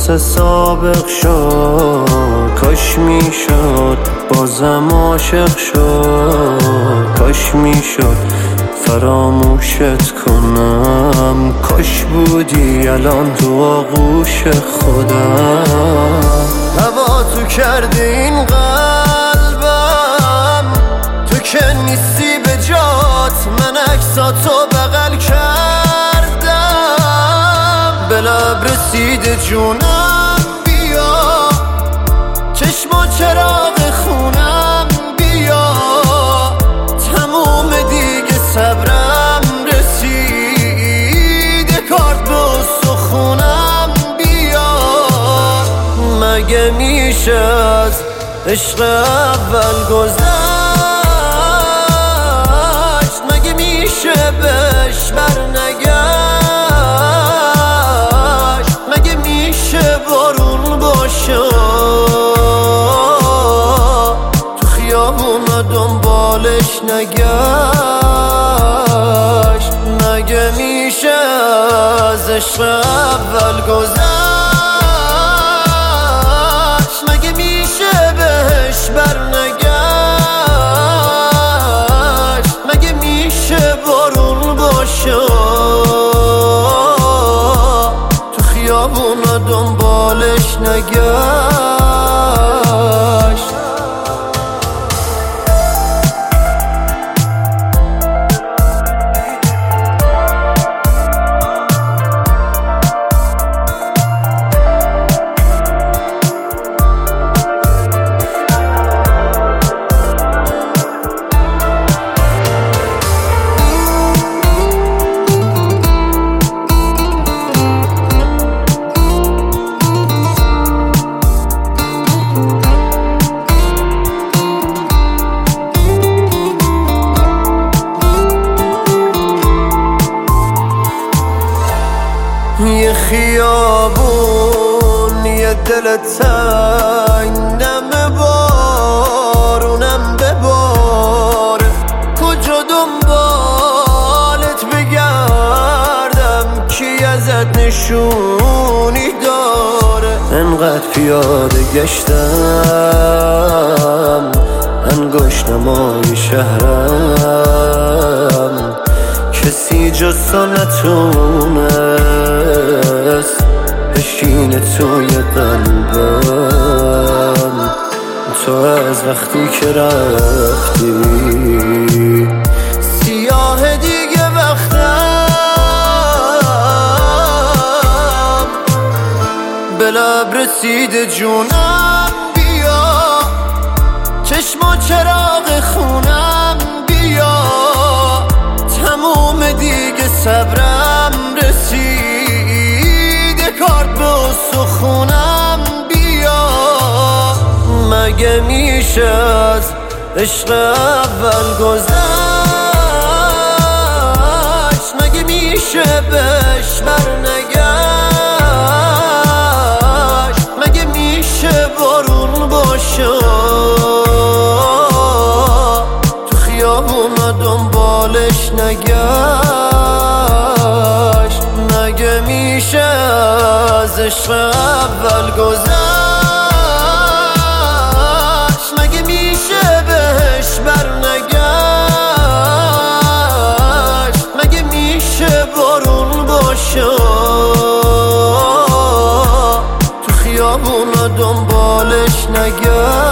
واسه سابق شد، کاش میشد بازم عاشق شد، کاش میشد فراموشت کنم، کاش بودی الان تو آغوش خودم. هوا تو کردی این قلبم، تو که نیستی به جات، من عکساتو بغل کردم، به لب رسیده جونم بیا، چشم و چراغ خونم بیا، تموم دیگه صبرم رسیده، کارت به استخونم بیا. مگه میشه از عشق اول گذشت، مگه میشه بهش برنگشت، مگه میشه بارون باشه تو خیابونا دنبالش نگشت، مگه میشه از عشق اول گذشت، مگه میشه بهش برنگشت، مگه میشه بارون باشه تو خیابونا دنبالش نگشت. یه خیابون، یه دل تنگ، نم بارونم بباره، کجا دنبالت بگردم، کی ازت نشونی داره. انقدر پیاده گشتم انگشت نمای شهرم، کسی جز تو نتونست بشینه توی قلبم. تو از وقتی که رفتی سیاه دیگه وقتم، به لب رسیده جونم بیا، چشم و چراغ خونم بیا، تموم دیگه صبرم رسیده، کارت به استخونم بیا. مگه میشه از عشق اول گذشت، مگه میشه بهش برنگشت، مگه میشه بارون باشه تو خیابونا دنبالش نگشت، مگه میشه از عشق اول گذشت، مگه میشه بهش برنگشت، مگه میشه بارون باشه تو خیابونا دنبالش نگشت.